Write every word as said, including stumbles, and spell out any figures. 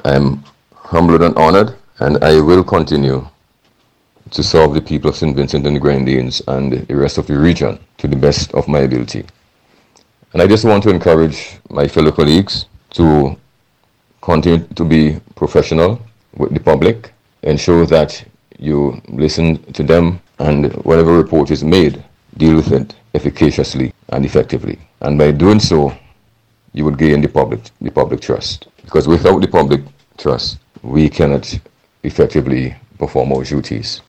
I am humbled and honored, and I will continue to serve the people of Saint Vincent and the Grenadines and the rest of the region to the best of my ability. And I just want to encourage my fellow colleagues to continue to be professional with the public, ensure that you listen to them, and whatever report is made, deal with it efficaciously and effectively. And by doing so, you would gain the public, the public trust. Because without the public trust, we cannot effectively perform our duties.